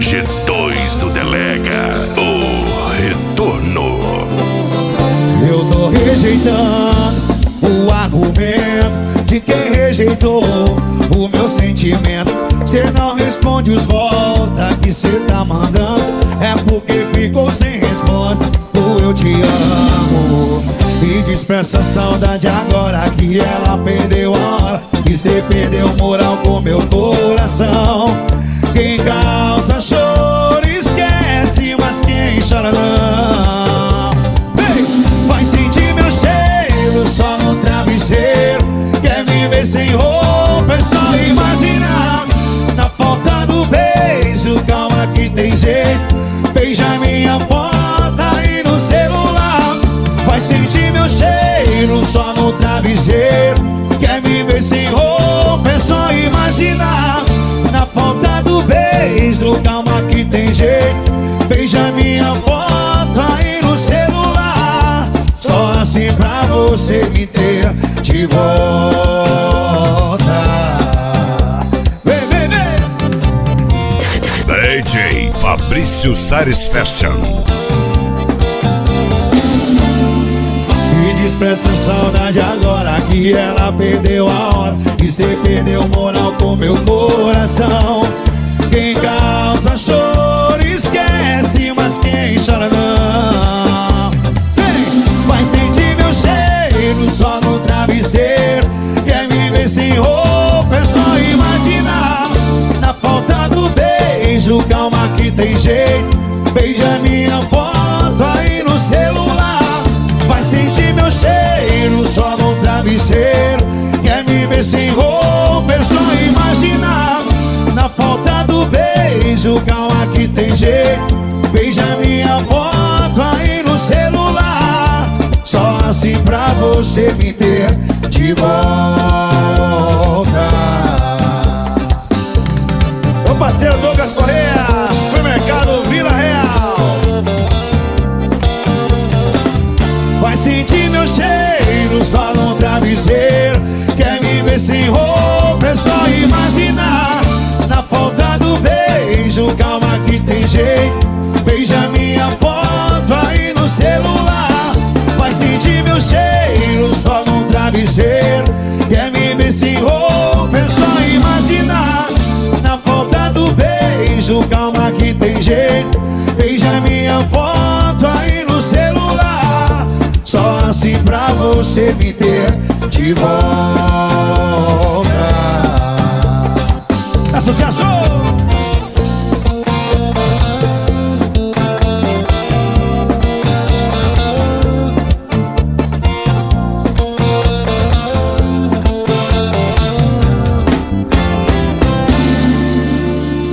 G2 do Delega, o retorno. Eu tô rejeitando o argumento de quem rejeitou o meu sentimento. Cê não responde os volta que cê tá mandando. É porque ficou sem resposta do eu te amo. E diz pra essa saudade agora que ela perdeu a hora, e cê perdeu moral com meu coração. Quem causa choro esquece, mas quem chora não. Ei, vai sentir meu cheiro só no travesseiro. Quer me ver sem roupa, é só imaginar. Na falta do beijo, calma que tem jeito. Beija minha foto aí no celular. Vai sentir meu cheiro só no travesseiro. Quer me ver sem roupa, é só imaginar. Na falta do beijo, calma que tem jeito. Beija minha foto aí no celular. Só assim pra você me ter de volta. Vem, vem, vem. DJ Fabrício Sares Fashion. E diz pra essa saudade agora que ela perdeu a hora, e cê perdeu moral com meu coração. Quem causa choro esquece, mas quem chora não. Ei, vai sentir meu cheiro só no travesseiro. Quer me ver sem roupa, é só imaginar. Na falta do beijo, calma que tem jeito. Beija minha foto aí no celular. Vai sentir meu cheiro só no travesseiro. Quer me ver sem roupa, é só imaginar. Na falta do beijo, calma que tem jeito. Beija minha foto aí no celular. Só assim pra você me ter de volta. Meu parceiro Douglas Correia, supermercado Vila Real. Vai sentir meu cheiro só no travesseiro. Quer me ver sem roupa, é só imaginar. Na falta do beijo, calma que tem jeito. Beija minha foto aí no celular. Vai sentir meu cheiro só no travesseiro. Quer me ver sem roupa, é só imaginar. Na falta do beijo, calma que tem jeito. Beija minha foto aí no celular. Só assim pra você me ter de volta. Associação